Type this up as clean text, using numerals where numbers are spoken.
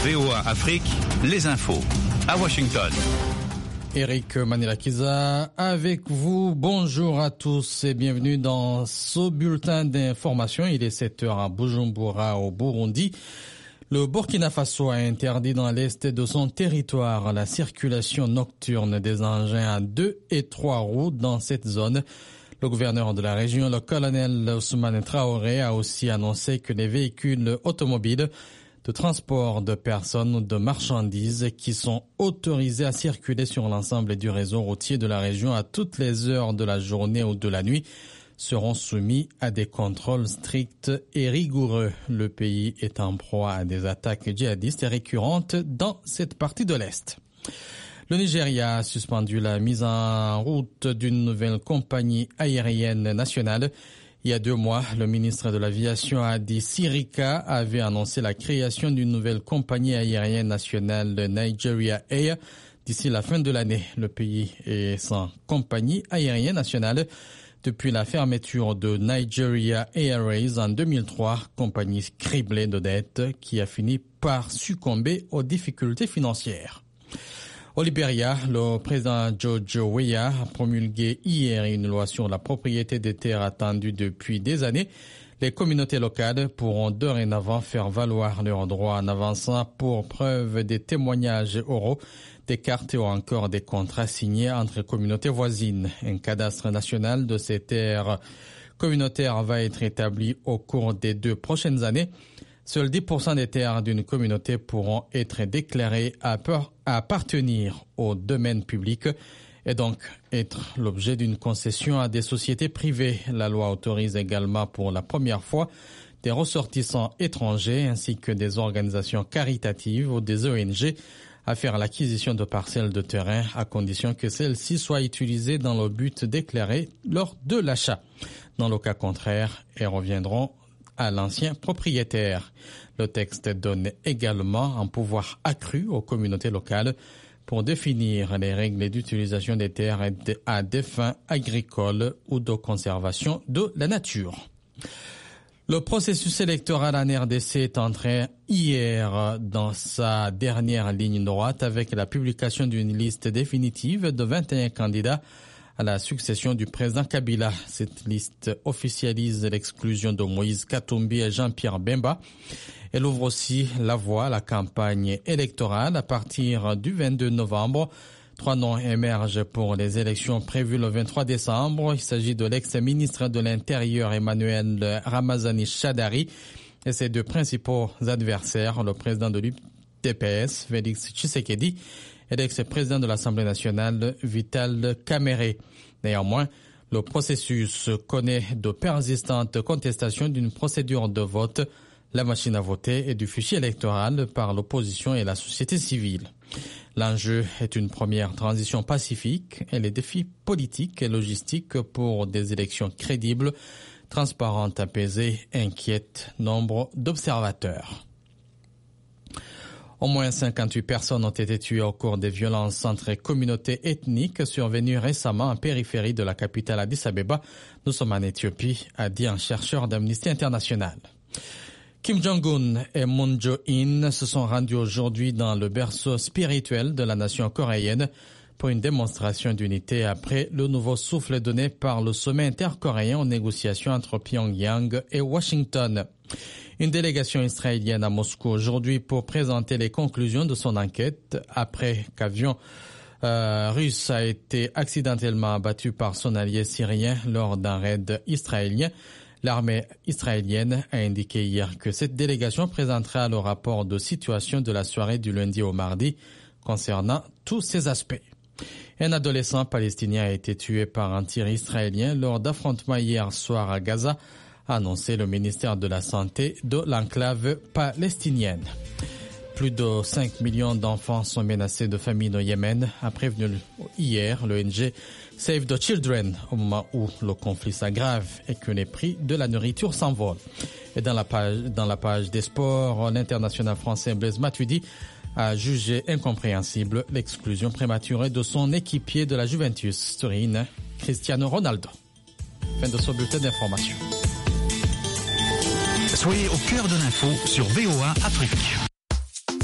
VOA Afrique, les infos. À Washington. Eric Manilakiza avec vous. Bonjour à tous et bienvenue dans ce bulletin d'information. Il est 7h à Bujumbura au Burundi. Le Burkina Faso a interdit dans l'est de son territoire la circulation nocturne des engins à 2 et 3 roues dans cette zone. Le gouverneur de la région, le colonel Ousmane Traoré, a aussi annoncé que les véhicules automobiles de transport de personnes ou de marchandises qui sont autorisés à circuler sur l'ensemble du réseau routier de la région à toutes les heures de la journée ou de la nuit seront soumis à des contrôles stricts et rigoureux. Le pays est en proie à des attaques djihadistes et récurrentes dans cette partie de l'Est. Le Nigeria a suspendu la mise en route d'une nouvelle compagnie aérienne nationale. Il y a 2 mois, le ministre de l'Aviation Hadi Sirika avait annoncé la création d'une nouvelle compagnie aérienne nationale, Nigeria Air. D'ici la fin de l'année, le pays est sans compagnie aérienne nationale depuis la fermeture de Nigeria Airways en 2003, compagnie criblée de dettes qui a fini par succomber aux difficultés financières. Au Libéria, le président George Weah a promulgué hier une loi sur la propriété des terres attendue depuis des années. Les communautés locales pourront dorénavant faire valoir leurs droits en avançant pour preuve des témoignages oraux, des cartes ou encore des contrats signés entre communautés voisines. Un cadastre national de ces terres communautaires va être établi au cours des 2 prochaines années. Seuls 10% des terres d'une communauté pourront être déclarées à appartenir au domaine public et donc être l'objet d'une concession à des sociétés privées. La loi autorise également pour la première fois des ressortissants étrangers ainsi que des organisations caritatives ou des ONG à faire l'acquisition de parcelles de terrain à condition que celles-ci soient utilisées dans le but déclaré lors de l'achat. Dans le cas contraire, elles reviendront à l'ancien propriétaire. Le texte donne également un pouvoir accru aux communautés locales pour définir les règles d'utilisation des terres à des fins agricoles ou de conservation de la nature. Le processus électoral en RDC est entré hier dans sa dernière ligne droite avec la publication d'une liste définitive de 21 candidats à la succession du président Kabila. Cette liste officialise l'exclusion de Moïse Katumbi et Jean-Pierre Bemba. Elle ouvre aussi la voie à la campagne électorale à partir du 22 novembre. 3 noms émergent pour les élections prévues le 23 décembre. Il s'agit de l'ex-ministre de l'Intérieur Emmanuel Ramazani Shadari et ses 2 principaux adversaires, le président de l'UDPS, Félix Tshisekedi, et l'ex-président de l'Assemblée nationale, Vital Kamerhe. Néanmoins, le processus connaît de persistantes contestations d'une procédure de vote, la machine à voter et du fichier électoral par l'opposition et la société civile. L'enjeu est une première transition pacifique et les défis politiques et logistiques pour des élections crédibles, transparentes, apaisées, inquiètent nombre d'observateurs. Au moins 58 personnes ont été tuées au cours des violences entre communautés ethniques survenues récemment en périphérie de la capitale Addis Abeba. Nous sommes en Éthiopie, a dit un chercheur d'Amnesty International. Kim Jong-un et Moon Jae-in se sont rendus aujourd'hui dans le berceau spirituel de la nation coréenne pour une démonstration d'unité après le nouveau souffle donné par le sommet intercoréen aux négociations entre Pyongyang et Washington. Une délégation israélienne à Moscou aujourd'hui pour présenter les conclusions de son enquête après qu'avion russe a été accidentellement abattu par son allié syrien lors d'un raid israélien. L'armée israélienne a indiqué hier que cette délégation présentera le rapport de situation de la soirée du lundi au mardi concernant tous ces aspects. Un adolescent palestinien a été tué par un tir israélien lors d'affrontements hier soir à Gaza, a annoncé le ministère de la Santé de l'enclave palestinienne. Plus de 5 millions d'enfants sont menacés de famine au Yémen, a prévenu hier l'ONG Save the Children au moment où le conflit s'aggrave et que les prix de la nourriture s'envolent. Et dans la page des sports, l'international français Blaise Matuidi a jugé incompréhensible l'exclusion prématurée de son équipier de la Juventus Turin, Cristiano Ronaldo. Fin de ce bulletin d'information. Soyez au cœur de l'info sur VOA Afrique.